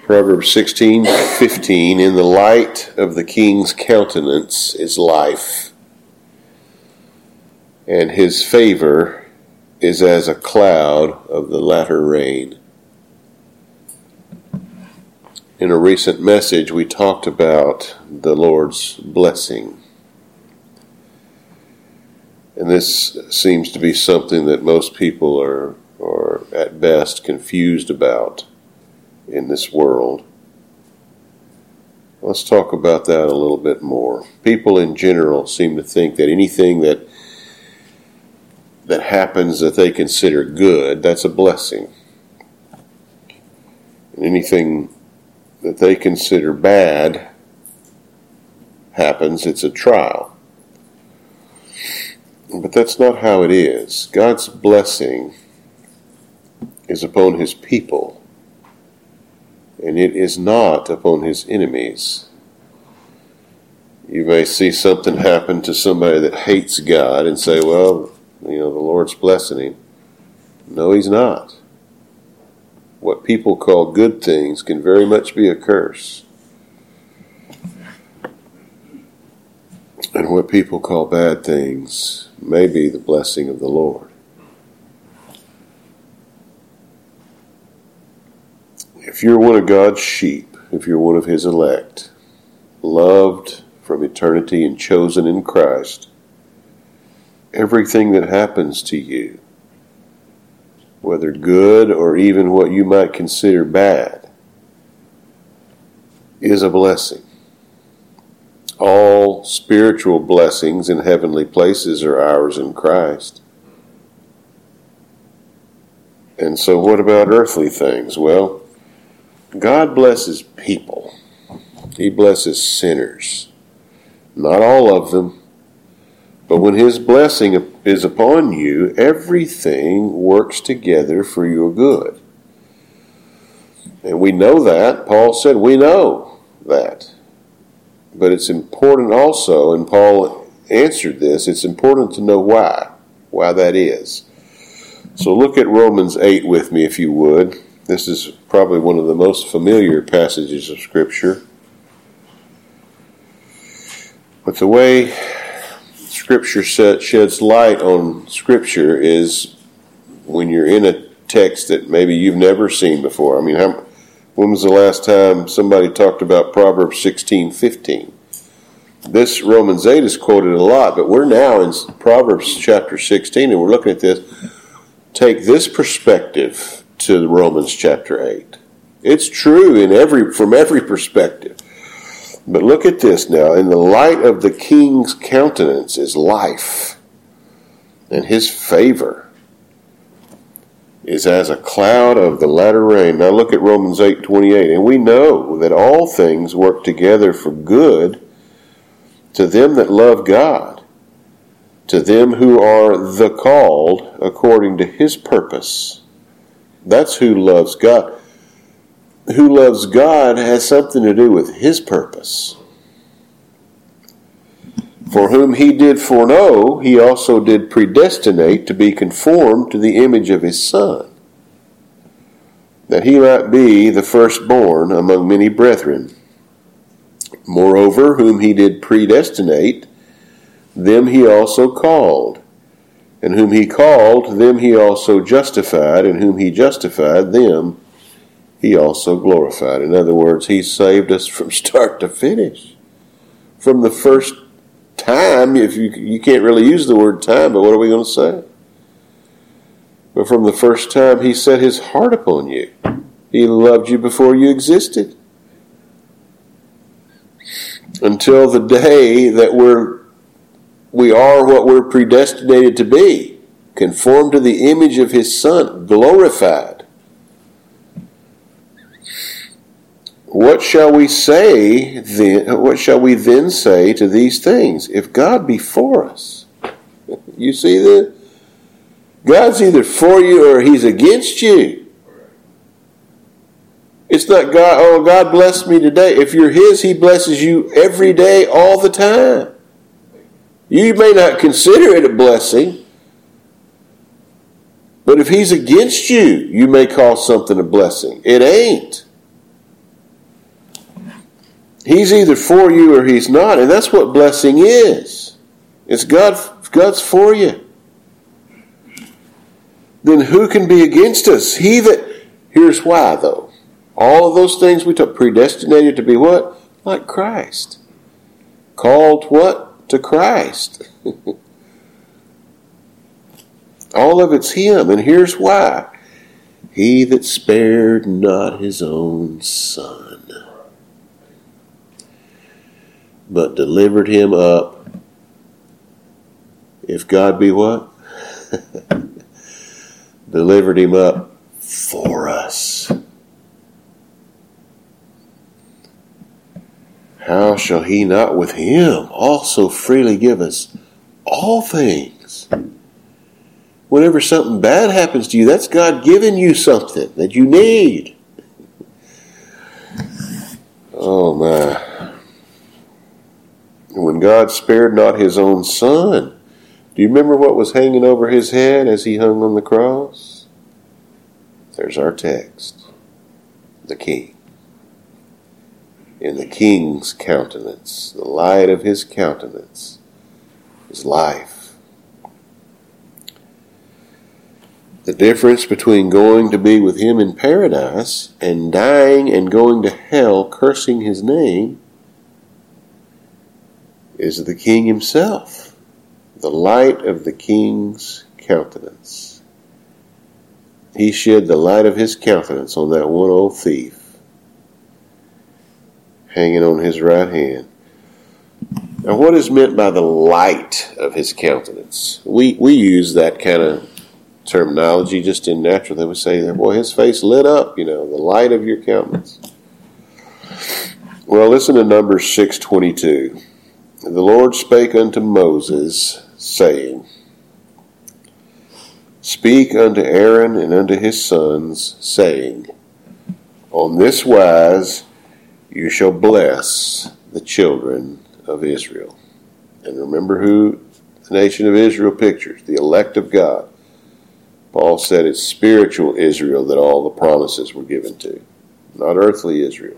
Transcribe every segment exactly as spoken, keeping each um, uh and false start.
Proverbs sixteen fifteen, in the light of the king's countenance is life, and his favor is as a cloud of the latter rain. In a recent message, we talked about the Lord's blessing. And this seems to be something that most people are, are at best confused about in this world. Let's talk about that a little bit more. People in general seem to think that anything that that happens that they consider good, that's a blessing. And anything that they consider bad happens, it's a trial. But that's not how it is. God's blessing is upon his people, and it is not upon his enemies. You may see something happen to somebody that hates God and say, well, you know, the Lord's blessing him. No, he's not. What people call good things can very much be a curse. And what people call bad things may be the blessing of the Lord. If you're one of God's sheep, if you're one of his elect, loved from eternity and chosen in Christ, everything that happens to you, whether good or even what you might consider bad, is a blessing. All spiritual blessings in heavenly places are ours in Christ. And so what about earthly things? Well, God blesses people. He blesses sinners. Not all of them. But when his blessing is upon you, everything works together for your good. And we know that. Paul said we know that. But it's important also, and Paul answered this, it's important to know why, why that is. So look at Romans eight with me, if you would. This is probably one of the most familiar passages of Scripture. But the way Scripture sheds light on Scripture is when you're in a text that maybe you've never seen before. I mean, how, when was the last time somebody talked about Proverbs sixteen fifteen? This Romans eight is quoted a lot, but we're now in Proverbs chapter sixteen, and we're looking at this. Take this perspective to Romans chapter eight. It's true in every from every perspective. But look at this now. In the light of the king's countenance is life, and his favor is as a cloud of the latter rain. Now look at Romans eight twenty-eight. And we know that all things work together for good to them that love God, to them who are the called according to his purpose. That's who loves God. Who loves God has something to do with his purpose. For whom he did foreknow, he also did predestinate to be conformed to the image of his Son, that he might be the firstborn among many brethren. Moreover, whom he did predestinate, them he also called. And whom he called, them he also justified. And whom he justified, them he also glorified. In other words, he saved us from start to finish. From the first time, if you you can't really use the word time, but what are we going to say? But from the first time, he set his heart upon you. He loved you before you existed. Until the day that we're we are what we're predestinated to be, conformed to the image of his Son, glorified. What shall we say then? What shall we then say to these things? If God be for us, you see that God's either for you or he's against you. It's not God, oh, God bless me today. If you're his, he blesses you every day, all the time. You may not consider it a blessing, but if he's against you, you may call something a blessing. It ain't. He's either for you or he's not, and that's what blessing is. It's God, God's for you. Then who can be against us? He that, here's why though. All of those things we took, predestinated to be what? Like Christ. Called what? To Christ. All of it's him, and here's why. He that spared not his own son, but delivered him up. If God be what? Delivered him up for us. How shall he not with him also freely give us all things? Whenever something bad happens to you, that's God giving you something that you need. Oh my. When God spared not his own son, do you remember what was hanging over his head as he hung on the cross? There's our text. The King. In the King's countenance, the light of his countenance is life. The difference between going to be with him in paradise and dying and going to hell cursing his name is the King himself, the light of the King's countenance. He shed the light of his countenance on that one old thief hanging on his right hand. Now, what is meant by the light of his countenance? We we use that kind of terminology just in natural. They would say, boy, his face lit up, you know, the light of your countenance. Well, listen to Numbers six twenty-two. The Lord spake unto Moses, saying, Speak unto Aaron and unto his sons, saying, On this wise you shall bless the children of Israel. And remember who the nation of Israel pictures, the elect of God. Paul said it's spiritual Israel that all the promises were given to, not earthly Israel.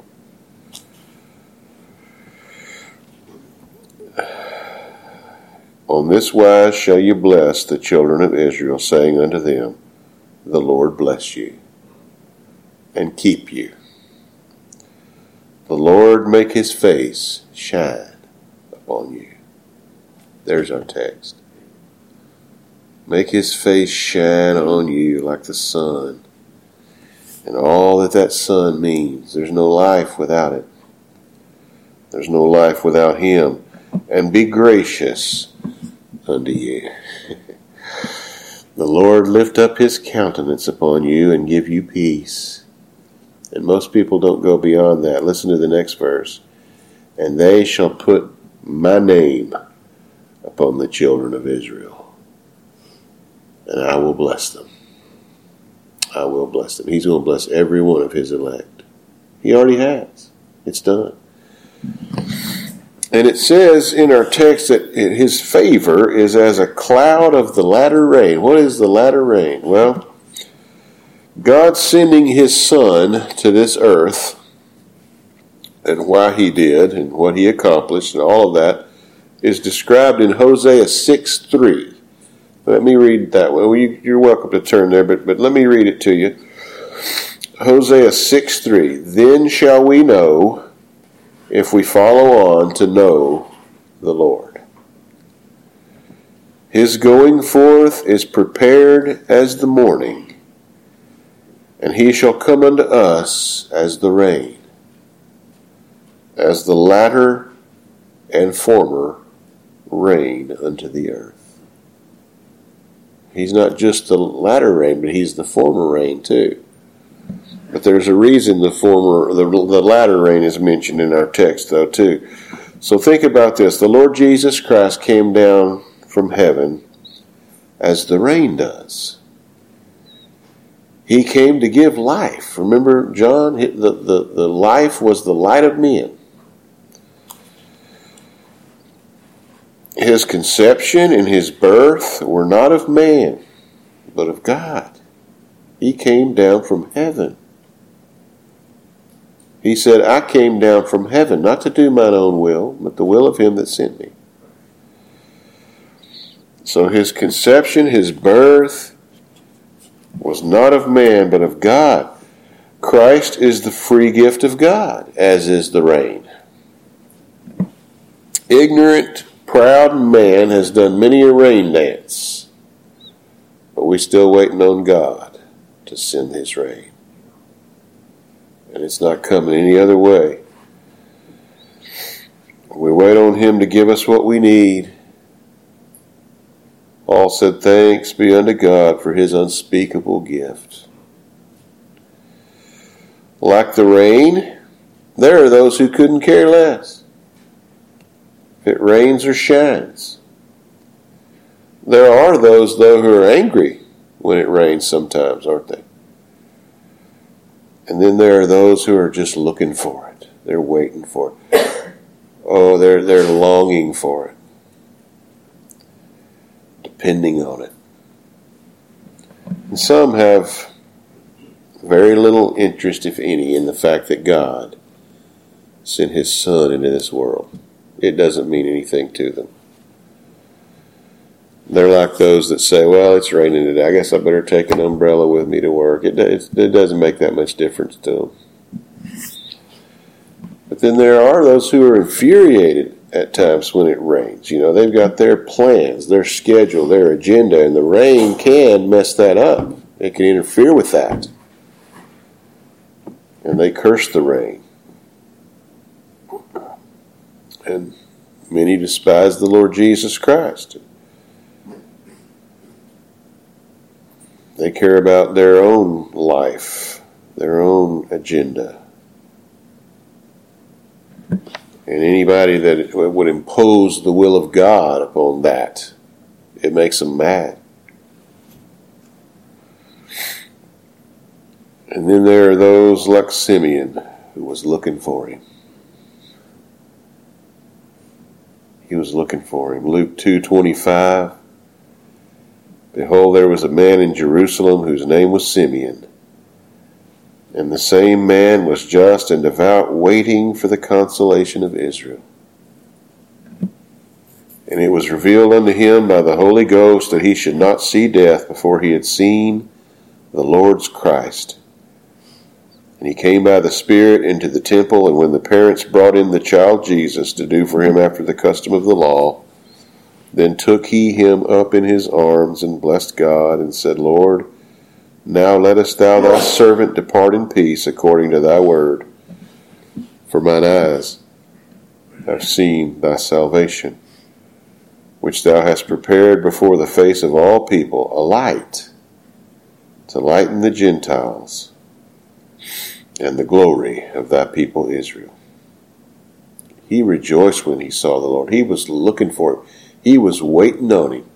On this wise shall you bless the children of Israel, saying unto them, The Lord bless you and keep you. The Lord make his face shine upon you. There's our text. Make his face shine on you like the sun. And all that that sun means. There's no life without it. There's no life without him. And be gracious unto you. The Lord lift up his countenance upon you and give you peace. And most people don't go beyond that. Listen to the next verse. And they shall put my name upon the children of Israel, and I will bless them. I will bless them. He's going to bless every one of his elect. He already has. It's done. And it says in our text that his favor is as a cloud of the latter rain. What is the latter rain? Well, God sending his Son to this earth, and why he did, and what he accomplished, and all of that, is described in Hosea six three. Let me read that one. Well, you, you're welcome to turn there, but, but let me read it to you. Hosea six three. Then shall we know, if we follow on to know the Lord. His going forth is prepared as the morning, and he shall come unto us as the rain, as the latter and former rain unto the earth. He's not just the latter rain, but he's the former rain too. But there's a reason the former, the, the latter rain is mentioned in our text though too. So think about this. The Lord Jesus Christ came down from heaven as the rain does. He came to give life. Remember, John, the, the, the life was the light of men. His conception and his birth were not of man, but of God. He came down from heaven. He said, I came down from heaven, not to do mine own will, but the will of him that sent me. So his conception, his birth, was not of man, but of God. Christ is the free gift of God, as is the rain. Ignorant, proud man has done many a rain dance, but we still waiting on God to send his rain. And it's not coming any other way. We wait on him to give us what we need. Paul said, thanks be unto God for his unspeakable gift. Like the rain, there are those who couldn't care less if it rains or shines. There are those, though, who are angry when it rains sometimes, aren't they? And then there are those who are just looking for it. They're waiting for it. Oh, they're they're longing for it. Depending on it. And some have very little interest, if any, in the fact that God sent his Son into this world. It doesn't mean anything to them. They're like those that say, well, it's raining today. I guess I better take an umbrella with me to work. It, it, it doesn't make that much difference to them. But then there are those who are infuriated at times when it rains. You know, they've got their plans, their schedule, their agenda, and the rain can mess that up. It can interfere with that. And they curse the rain. And many despise the Lord Jesus Christ. They care about their own life, their own agenda. And anybody that would impose the will of God upon that, it makes them mad. And then there are those like Simeon who was looking for him. He was looking for him. Luke two twenty-five. Behold, there was a man in Jerusalem whose name was Simeon. And the same man was just and devout, waiting for the consolation of Israel. And it was revealed unto him by the Holy Ghost that he should not see death before he had seen the Lord's Christ. And he came by the Spirit into the temple, and when the parents brought in the child Jesus to do for him after the custom of the law, then took he him up in his arms and blessed God and said, Lord, now lettest thou thy servant depart in peace according to thy word. For mine eyes have seen thy salvation, which thou hast prepared before the face of all people, a light to lighten the Gentiles and the glory of thy people Israel. He rejoiced when he saw the Lord. He was looking for him. He was waiting on him.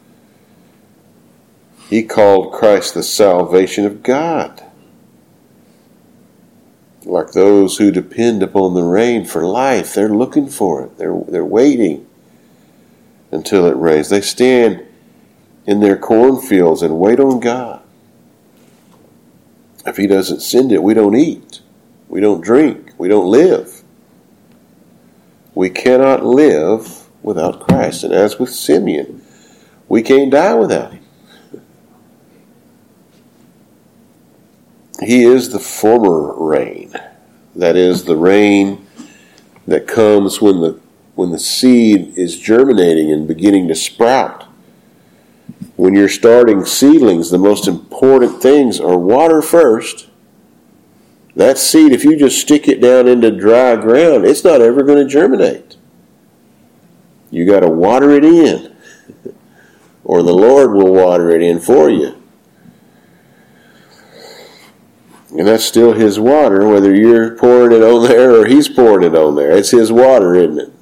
He called Christ the salvation of God. Like those who depend upon the rain for life, they're looking for it. They're, they're waiting until it rains. They stand in their cornfields and wait on God. If he doesn't send it, we don't eat. We don't drink. We don't live. We cannot live without Christ. And as with Simeon, we can't die without him. He is the former rain. That is the rain that comes when the when the seed is germinating and beginning to sprout. When you're starting seedlings, the most important things are water first. That seed, if you just stick it down into dry ground, it's not ever going to germinate. You got to water it in, or the Lord will water it in for you. And that's still his water, whether you're pouring it on there or he's pouring it on there. It's his water, isn't it?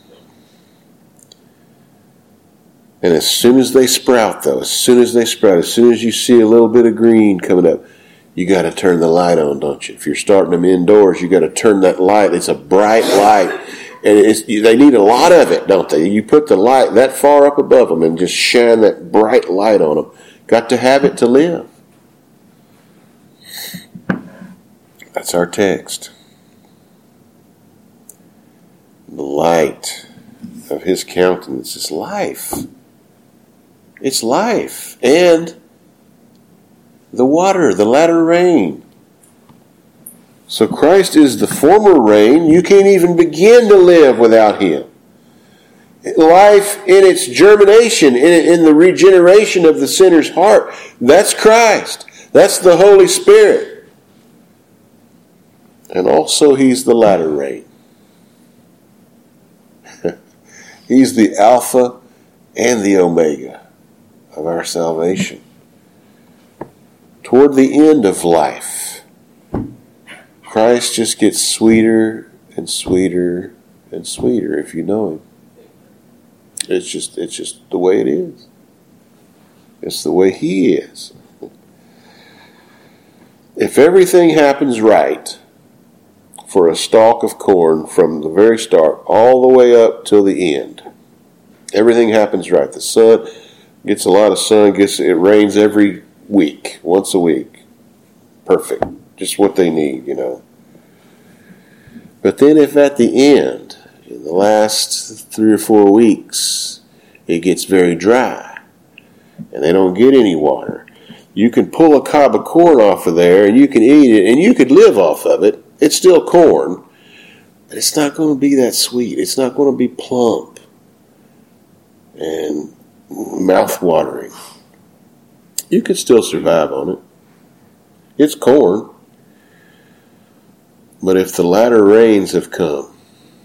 And as soon as they sprout, though, as soon as they sprout, as soon as you see a little bit of green coming up, you got to turn the light on, don't you? If you're starting them indoors, you got to turn that light. It's a bright light. And it's, they need a lot of it, don't they? You put the light that far up above them and just shine that bright light on them. Got to have it to live. That's our text. The light of his countenance is life. It's life. And the water, the latter rain. So Christ is the former rain. You can't even begin to live without him. Life in its germination, in, in the regeneration of the sinner's heart, that's Christ. That's the Holy Spirit. And also he's the latter rain. He's the Alpha and the Omega of our salvation. Toward the end of life, Christ just gets sweeter and sweeter and sweeter if you know him. It's just it's just the way it is. It's the way he is. If everything happens right for a stalk of corn from the very start all the way up till the end, everything happens right. The sun gets a lot of sun, gets it rains every week, once a week. Perfect. Just what they need, you know. But then if at the end, in the last three or four weeks, it gets very dry and they don't get any water, you can pull a cob of corn off of there and you can eat it and you could live off of it. It's still corn, but it's not going to be that sweet. It's not going to be plump and mouth-watering. You could still survive on it. It's corn. But if the latter rains have come,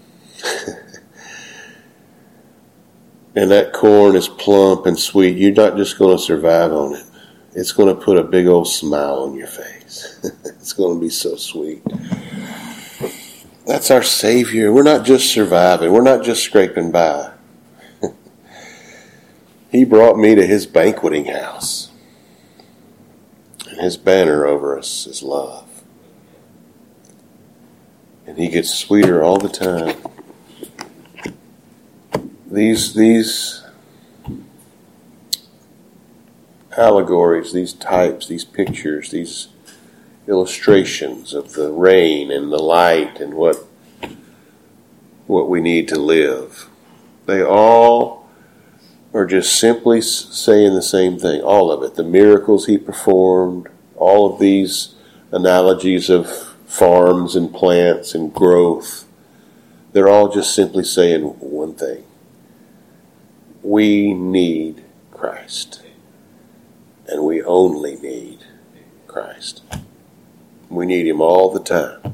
and that corn is plump and sweet, you're not just going to survive on it. It's going to put a big old smile on your face. It's going to be so sweet. That's our Savior. We're not just surviving. We're not just scraping by. He brought me to his banqueting house. And his banner over us is love. And he gets sweeter all the time. These, these allegories, these types, these pictures, these illustrations of the rain and the light and what what we need to live, they all are just simply saying the same thing. All of it. The miracles he performed, all of these analogies of farms and plants and growth, they're all just simply saying one thing. We need Christ. And we only need Christ. We need him all the time.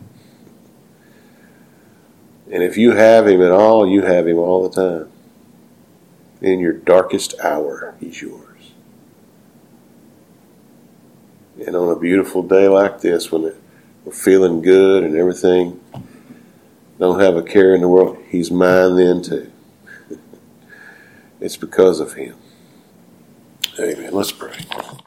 And if you have him at all, you have him all the time. In your darkest hour, he's yours. And on a beautiful day like this, when we're feeling good and everything, don't have a care in the world, he's mine then too. It's because of him. Amen. Let's pray.